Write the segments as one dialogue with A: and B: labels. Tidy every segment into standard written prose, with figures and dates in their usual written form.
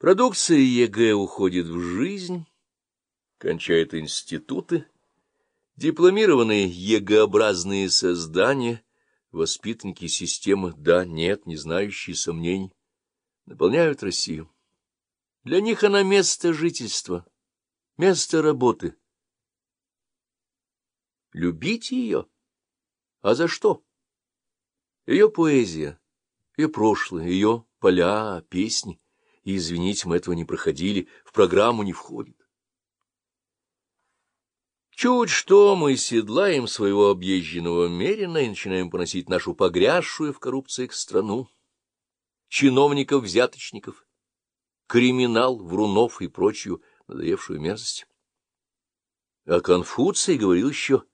A: Продукция ЕГЭ уходит в жизнь, кончает институты, дипломированные ЕГЭ-образные создания, воспитанники системы «да», «нет», не знающие сомнений, наполняют Россию. Для них она место жительства, место работы. Любите ее? А за что? Ее поэзия, ее прошлое, ее поля, песни. И, извините, мы этого не проходили, в программу не входит. Чуть что мы седлаем своего объезженного мерина и начинаем поносить нашу погрязшую в коррупциях страну, чиновников-взяточников, криминал, врунов и прочую надоевшую мерзость. А Конфуций говорил еще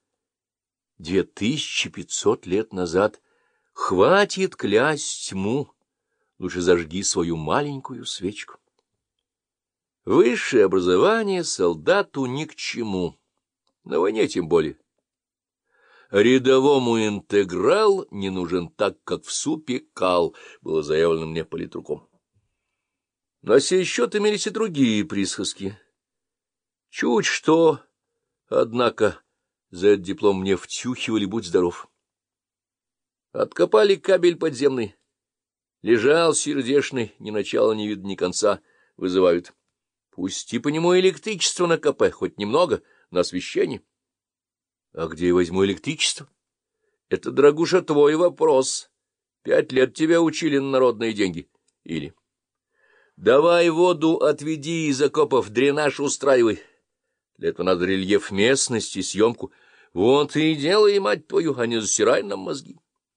A: 2500 лет назад: «Хватит клясть тьму, лучше зажги свою маленькую свечку». Высшее образование солдату ни к чему, на войне тем более. Рядовому интеграл не нужен так, как в супе кал, было заявлено мне политруком. На сей счет имелись и другие присказки. Чуть что, однако, за этот диплом мне втюхивали, будь здоров. Откопали кабель подземный. Лежал сердечный, ни начала, ни вида, ни конца, вызывают. Пусти по нему электричество на КП, хоть немного, на освещение. А где я возьму электричество? Это, дорогуша, твой вопрос. 5 лет тебя учили на народные деньги. Или: давай воду отведи из окопов, дренаж устраивай. Для этого надо рельеф местности, съемку. Вот и делай, мать твою, а не засирай нам мозги.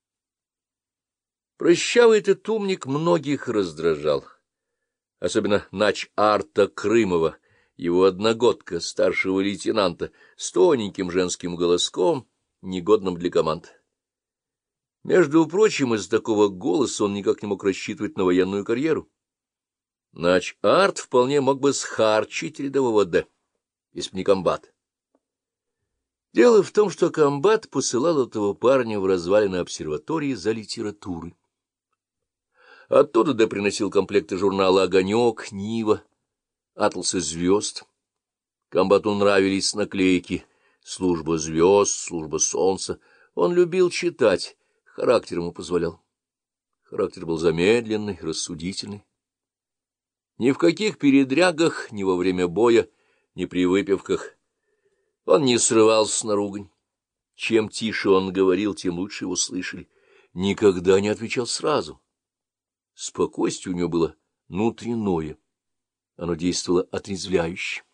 A: Прыщавый этот умник многих раздражал. Особенно нач-арта Крымова, его одногодка, старшего лейтенанта, с тоненьким женским голоском, негодным для команд. Между прочим, из-за такого голоса он никак не мог рассчитывать на военную карьеру. Нач-арт вполне мог бы схарчить рядового Д, если б не комбат. Дело в том, что комбат посылал этого парня в развалины обсерватории за литературой. Оттуда Д приносил комплекты журнала «Огонек», «Нива», «Атласы звезд». Комбату нравились наклейки «Служба звезд», «Служба солнца». Он любил читать, характер ему позволял. Характер был замедленный, рассудительный. Ни в каких передрягах, ни во время боя, ни при выпивках он не срывался на ругань. Чем тише он говорил, тем лучше его слышали. Никогда не отвечал сразу. Спокойствие у него было внутреннее. Оно действовало отрезвляюще.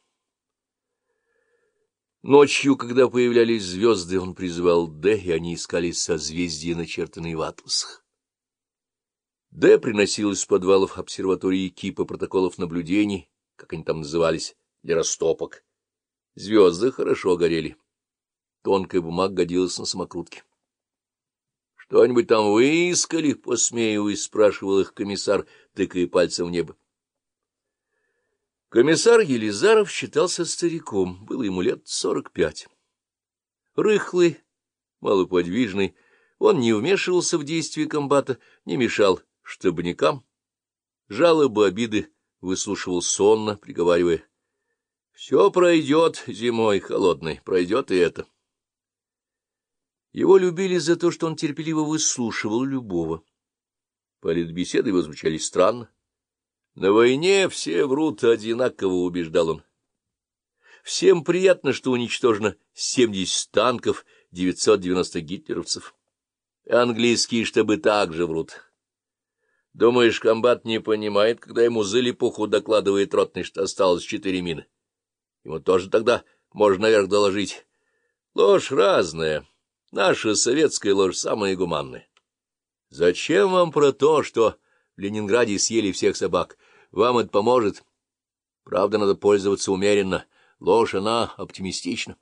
A: Ночью, когда появлялись звезды, он призывал Д, и они искали созвездия, начертанные в атласах. Д приносил из подвалов обсерватории кипы протоколов наблюдений, как они там назывались, для растопок. Звезды хорошо горели. Тонкая бумага годилась на самокрутке. — Что-нибудь там выискали? — посмеиваясь, спрашивал их комиссар, тыкая пальцем в небо. Комиссар Елизаров считался стариком, было ему лет 45. Рыхлый, малоподвижный, он не вмешивался в действия комбата, не мешал штабникам. Жалобы, обиды выслушивал сонно, приговаривая: «Все пройдет зимой холодной, пройдет и это». Его любили за то, что он терпеливо выслушивал любого. Политбеседы его звучали странно. На войне все врут одинаково, убеждал он. Всем приятно, что уничтожено 70 танков, 990 гитлеровцев. Английские штабы также врут. Думаешь, комбат не понимает, когда ему за липуху докладывает ротный, что осталось 4 мины? Ему тоже тогда можно наверх доложить. Ложь разная. Наша советская ложь самая гуманная. Зачем вам про то, что в Ленинграде съели всех собак? Вам это поможет? Правда, надо пользоваться умеренно. Ложь, она оптимистична.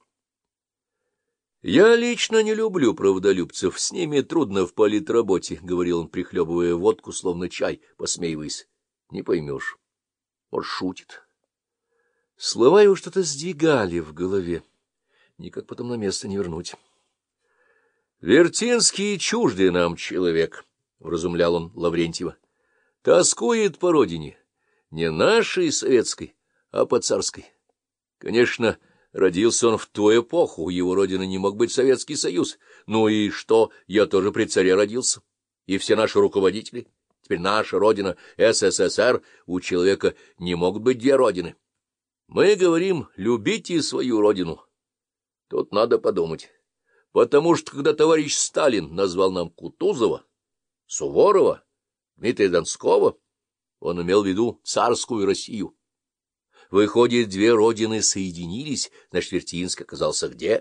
A: Я лично не люблю правдолюбцев. С ними трудно в политработе, — говорил он, прихлебывая водку, словно чай, посмеиваясь. Не поймешь. Может, шутит. Слова его что-то сдвигали в голове. Никак потом на место не вернуть. Вертинский чуждый нам человек, — вразумлял он Лаврентьева. Тоскует по родине, Не нашей советской, а по царской. Конечно, родился он в ту эпоху, его родиной не мог быть Советский Союз. Ну и что, я тоже при царе родился. И все наши руководители. Теперь наша родина, СССР, у человека не могут быть две родины. Мы говорим, любите свою родину. Тут надо подумать. Потому что, когда товарищ Сталин назвал нам Кутузова, Суворова, Дмитрия Донского, он имел в виду царскую Россию. Выходит, две родины соединились, значит, Вертинск оказался где?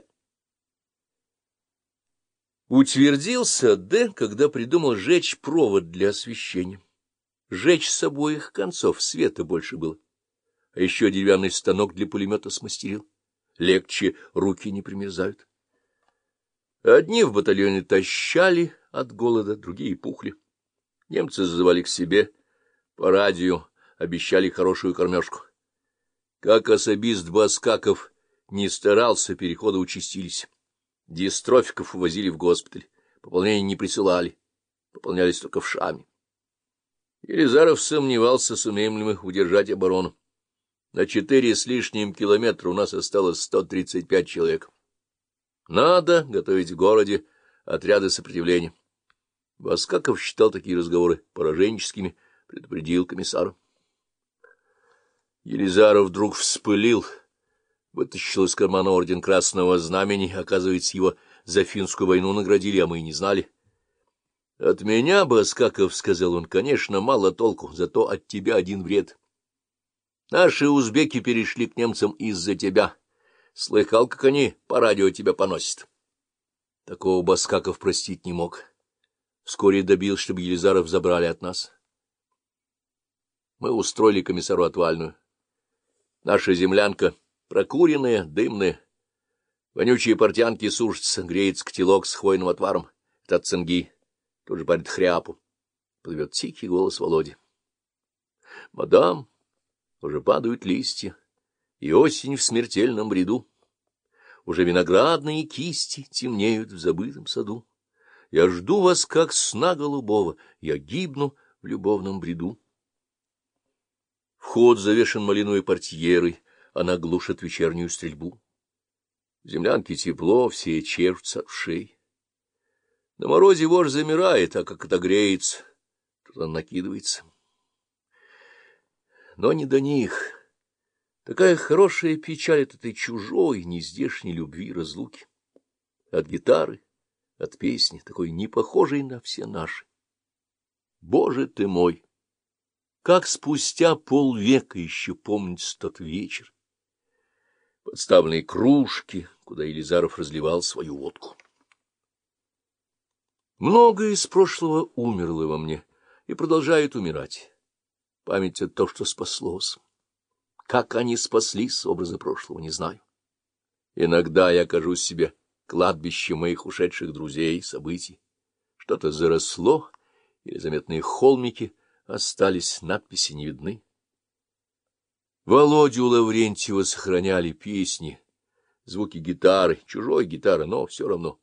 A: Утвердился Д, когда придумал жечь провод для освещения. Жечь с обоих концов, света больше было. А еще деревянный станок для пулемета смастерил. Легче, руки не примерзают. Одни в батальоне тащали от голода, другие пухли. Немцы зазывали к себе, по радио обещали хорошую кормежку. Как особист Баскаков не старался, переходы участились. Дистрофиков увозили в госпиталь, пополнения не присылали, пополнялись только вшами. Елизаров сомневался, сумеем ли мы удержать оборону. На 4 с лишним километра у нас осталось 135 человек. Надо готовить в городе отряды сопротивления. Баскаков считал такие разговоры пораженческими, предупредил комиссара. Елизаров вдруг вспылил, вытащил из кармана орден Красного Знамени. Оказывается, его за финскую войну наградили, а мы и не знали. — От меня, Баскаков, — сказал он, — конечно, мало толку, зато от тебя один вред. Наши узбеки перешли к немцам из-за тебя. Слыхал, как они по радио тебя поносят. Такого Баскаков простить не мог. Вскоре добил, чтобы Елизаров забрали от нас. Мы устроили комиссару отвальную. Наша землянка прокуренная, дымная. Вонючие портянки сушатся, греется котелок с хвойным отваром. Это от цинги. Тут же парит хряпу. Плывет тихий голос Володи. Мадам, уже падают листья, и осень в смертельном бреду. Уже виноградные кисти темнеют в забытом саду. Я жду вас, как сна голубого, я гибну в любовном бреду. Вход завешен малиновой портьерой, она глушит вечернюю стрельбу. В землянке тепло, все чешутся от ушей. На морозе вождь замирает, а как отогреется, тут он накидывается. Но не до них. Такая хорошая печаль от этой чужой, нездешней любви, разлуки. От гитары, от песни, такой не похожей на все наши. Боже ты мой! Как спустя полвека еще помнится тот вечер. Подставленные кружки, куда Елизаров разливал свою водку. Многое из прошлого умерло во мне и продолжает умирать. Память — это то, что спаслось. Как они спаслись, образы прошлого, не знаю. Иногда я кажусь себе кладбищем моих ушедших друзей, событий. Что-то заросло, или заметные холмики остались, надписи не видны. Володю Лаврентьева сохраняли песни, звуки гитары, чужой гитары, но все равно.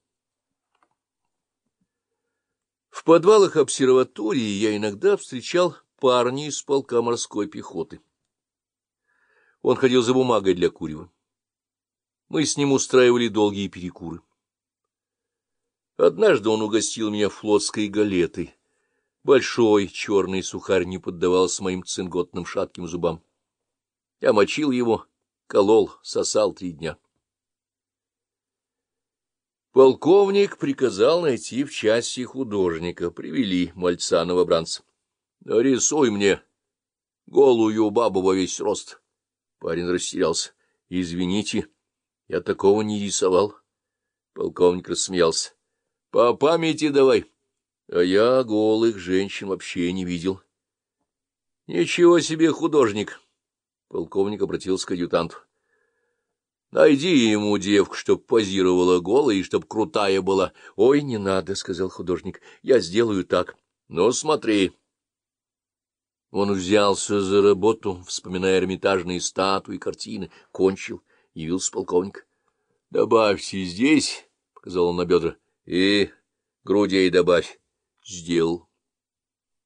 A: В подвалах обсерватории я иногда встречал парня из полка морской пехоты. Он ходил за бумагой для курева. Мы с ним устраивали долгие перекуры. Однажды он угостил меня флотской галетой. Большой черный сухарь не поддавался моим цинготным шатким зубам. Я мочил его, колол, сосал 3 дня. Полковник приказал найти в части художника. Привели мальца-новобранца. — Нарисуй мне голую бабу во весь рост. Парень растерялся. — Извините, я такого не рисовал. Полковник рассмеялся. — По памяти давай. А я голых женщин вообще не видел. — Ничего себе художник! Полковник обратился к адъютанту. — Найди ему девку, чтоб позировала голая и чтоб крутая была. — Ой, не надо, — сказал художник, — я сделаю так. — Ну, смотри. Он взялся за работу, вспоминая эрмитажные статуи, картины, кончил, явился полковник. — Добавьте здесь, — показал он на бедра, — и грудей добавь. Сделал.